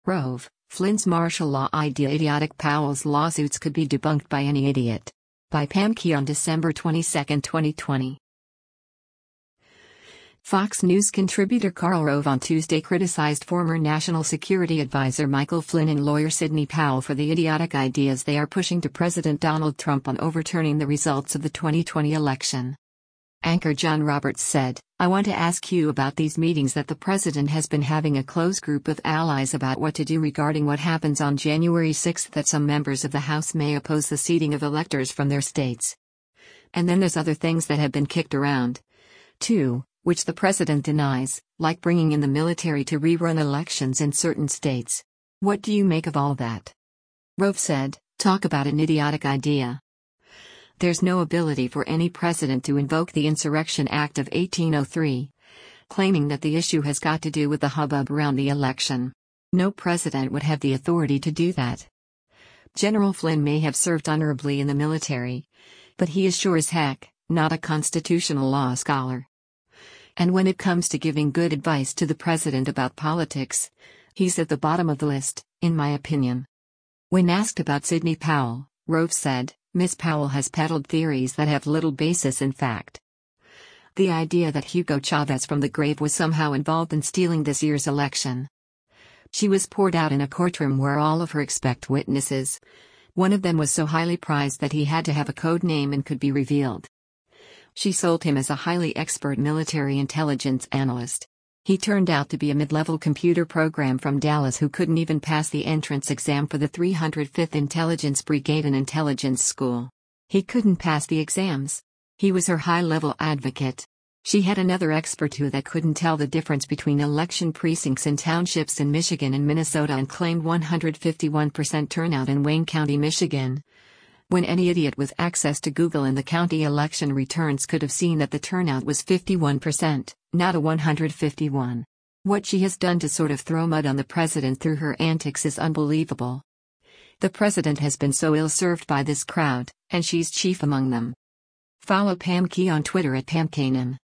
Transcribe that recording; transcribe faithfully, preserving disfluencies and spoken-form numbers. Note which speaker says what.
Speaker 1: Rove, Flynn's martial law idea. Idiotic Powell's lawsuits could be debunked by any idiot. By Pam Key on December twenty-second, twenty twenty. Fox News contributor Karl Rove on Tuesday criticized former National Security Advisor Michael Flynn and lawyer Sidney Powell for the idiotic ideas they are pushing to President Donald Trump on overturning the results of the twenty twenty election. Anchor John Roberts said, "I want to ask you about these meetings that the president has been having a close group of allies about what to do regarding what happens on January sixth, that some members of the House may oppose the seating of electors from their states. And then there's other things that have been kicked around, too, which the president denies, like bringing in the military to rerun elections in certain states. What do you make of all that?" Rove said, "Talk about an idiotic idea. There's no ability for any president to invoke the Insurrection Act of eighteen oh three, claiming that the issue has got to do with the hubbub around the election. No president would have the authority to do that. General Flynn may have served honorably in the military, but he is sure as heck not a constitutional law scholar. And when it comes to giving good advice to the president about politics, he's at the bottom of the list, in my opinion." When asked about Sidney Powell, Rove said, "Miss Powell has peddled theories that have little basis in fact. The idea that Hugo Chavez from the grave was somehow involved in stealing this year's election. She was poured out in a courtroom where all of her expect witnesses. One of them was so highly prized that he had to have a code name and could be revealed. She sold him as a highly expert military intelligence analyst. He turned out to be a mid-level computer program from Dallas who couldn't even pass the entrance exam for the three hundred fifth Intelligence Brigade and Intelligence School. He couldn't pass the exams. He was her high-level advocate. She had another expert who that couldn't tell the difference between election precincts in townships in Michigan and Minnesota and claimed one hundred fifty-one percent turnout in Wayne County, Michigan. When any idiot with access to Google and the county election returns could have seen that the turnout was fifty-one percent, not a one hundred fifty-one. What she has done to sort of throw mud on the president through her antics is unbelievable. The president has been so ill-served by this crowd, and she's chief among them." Follow Pam Key on Twitter at Pam Kanan.